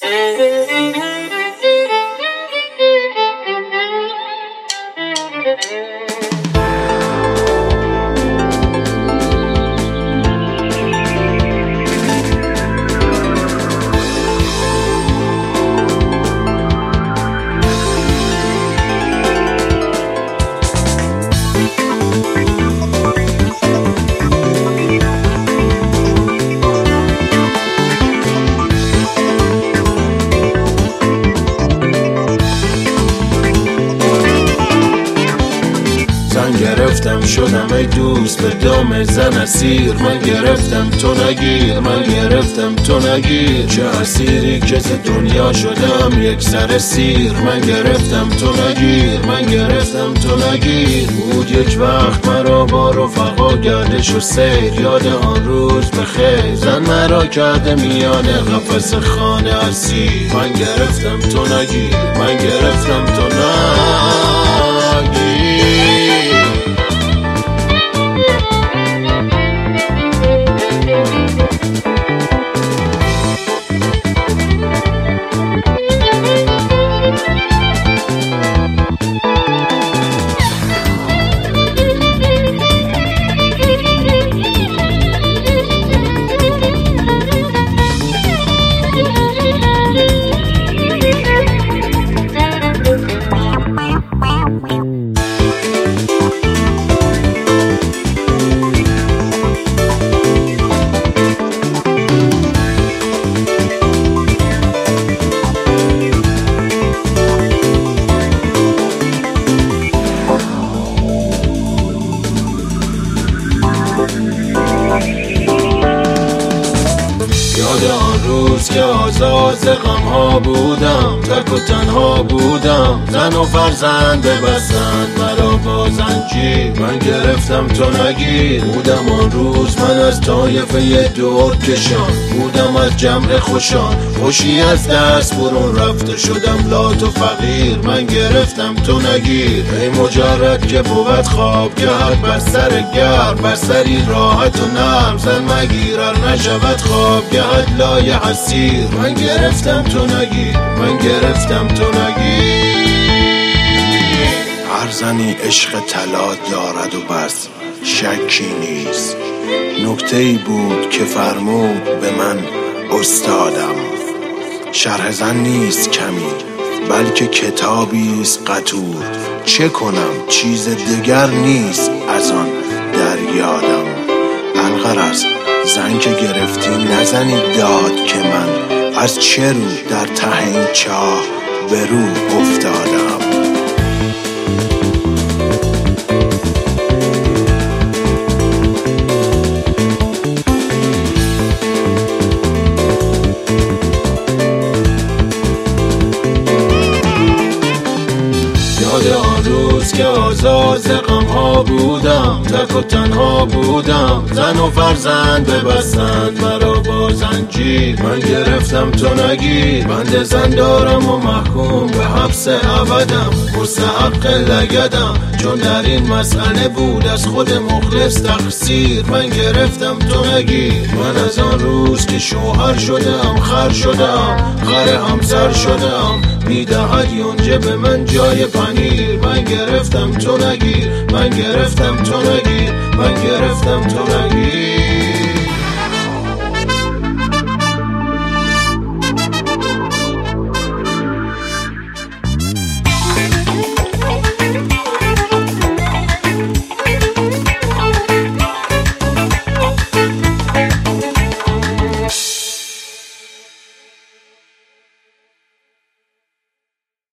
گرفتم شدم ای دوست به دام زن اسیر، من گرفتم تو نگیر، من گرفتم تو نگیر، چه اسیری که ز دنیا شدم یک سر سیر، من گرفتم تو نگیر، من گرفتم تو نگیر. بود یک وقت مرا با رفقا گردش و سیر، یاد آن روز بخیر، زن مرا کرده میان قفس خانه اسیر، من گرفتم تو نگیر، من گرفتم تو نگیر. یاد آن روز که آزاد ز غم‌ها بودم، تک و تنها بودم، زن و فرزند ببستند مرا با زنجیر، من گرفتم تو نگیر. بودم آن روز من از طایفه دور کشان، بودم از جمع خوشان، خوشی از دست برون رفته شدم لات و فقیر، من گرفتم تو نگیر. ای مجرد که بود خواب گهد بر سر گرم، بر سری راحت و نرم، زن مگیر نشود خواب گهد لای حسیر، من گرفتم تو نگیر، من گرفتم تو نگیر. هر زنی عشق طلا دارد و بس، شکی نیست. نکته‌ای بود که فرمود به من استادم، شرح زن نیست کمی بلکه کتابیست قطور، چه کنم چیز دیگر نیست از آن در یادم. الغرض زن که گرفتی نزنی داد که من از چه رو در ته این چاه به رو افتادم. یاد آن روز که آزاد ز غم‌ها بودم، تک و تنها بودم، زن و فرزند ببستند مرا با زنجیر، من گرفتم تو نگیر. بند زن دارم و محکوم به حبس ابدم، مستحق لگدم چون در این مسئله بود از خود مخلص تقصیر، من گرفتم تو نگیر. من از آن روز که شوهر شدم خر شدم، خر همسر شدم، میدهد یونجه به من جای پنیر، من گرفتم تو نگیر، من گرفتم تو نگیر، من گرفتم تو نگیر.